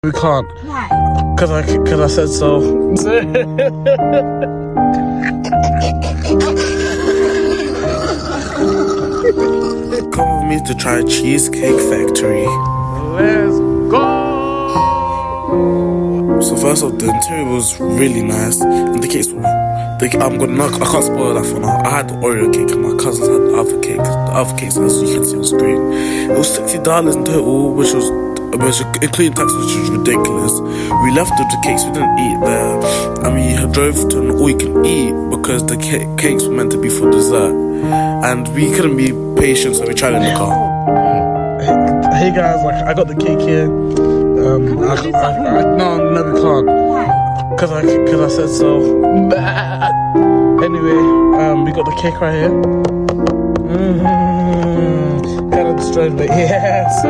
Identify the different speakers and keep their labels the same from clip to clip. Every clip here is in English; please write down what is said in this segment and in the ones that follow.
Speaker 1: We can't.
Speaker 2: Why?
Speaker 1: Cause I said so. Come with me to try Cheesecake Factory. Let's go! So first off, the interior was really nice, and the cakes were. I can't spoil that for now. I had the Oreo cake, and my cousins had the other cake. The other cakes, as you can see, was great. It was $60 in total, which was including tax, which was ridiculous. We left with the cakes. We didn't eat there, and we drove to an all-you-can-eat because the cakes were meant to be for dessert, and we couldn't be patient, so we tried it in the car. Hey guys, like I got the cake here. No, we can't.
Speaker 2: Why?
Speaker 1: Cause I said so. Anyway, we got the cake right here. Kind of destroyed, but yes.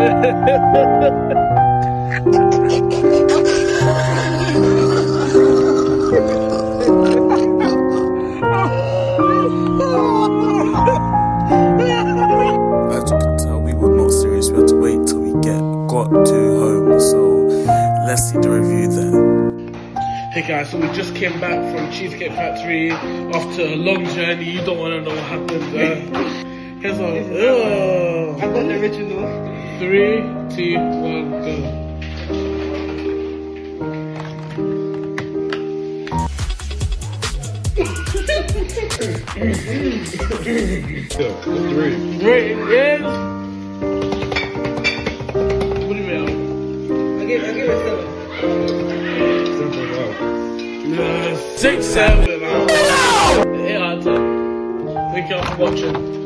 Speaker 1: As you can tell, we were not serious. We had to wait till we got to home. So let's see the review there. Hey guys, so we just came back from Cheesecake Factory after a long journey. You don't want to know what happened. Here's our.
Speaker 2: I got the original.
Speaker 1: 3, 2, 1, go. Three, yes. What do you mean?
Speaker 2: I give it 7.
Speaker 1: 6, 7. 8 out of 10. Thank you all for watching.